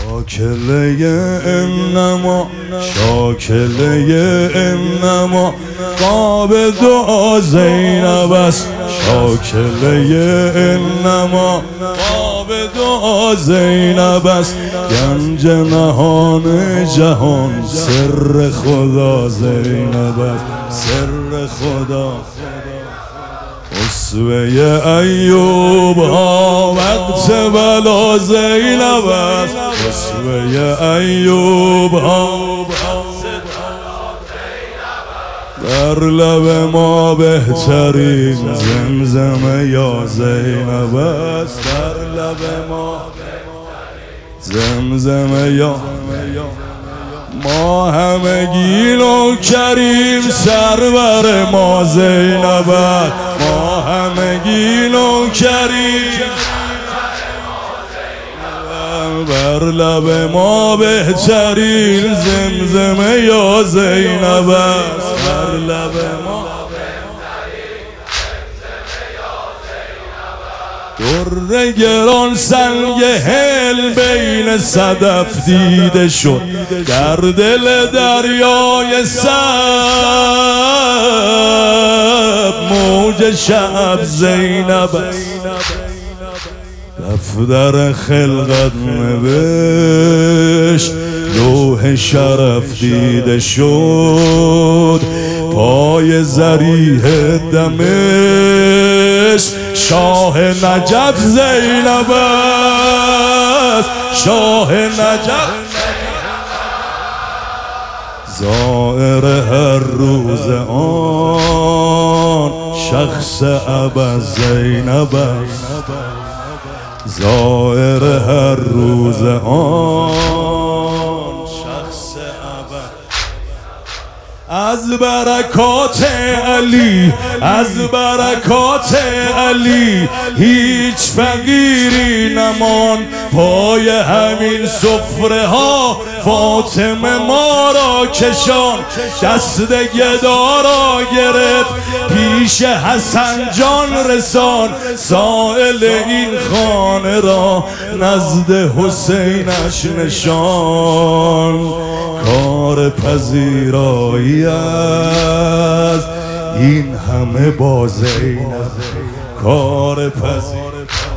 شاکله انما قاب دعا زینب است. شاکله انما قاب دعا زینب است. گنج نهان جهان سر خدا زینب است. سر خدا اسوه ایوب ها وقت بلا زینب است. اسوه ایوب ها در لب ما بهترین زمزم یا زینب است. در لب ما زمزم یا ما همگی نوکریم سرور ما زینب است. ما همگی نوکریم بر لب ما بهترین زمزم یا زینب است. بر لب ما در گران سنگ هل بین صدف دیده شد. در دل دریای سب موج شب زینب است. دفتر خلقت نوشت لوح شرف دیده شد. پای ذریح دمشق شاه نجف زینب است. شاه نجف زائر هر روز آن شخص ابد زینب است. زائر هر روز آن شخص ابد. از برکات علی از برکات علی هیچ فقیری نمان. پای همین سفره ها فاطمه ما را کشان. دست گدا را گرفت پیش حسن جان رسان. سائل این خانه را نزد حسینش نشان. کار پذیرایی از این همه با زینب. کار پذیرایی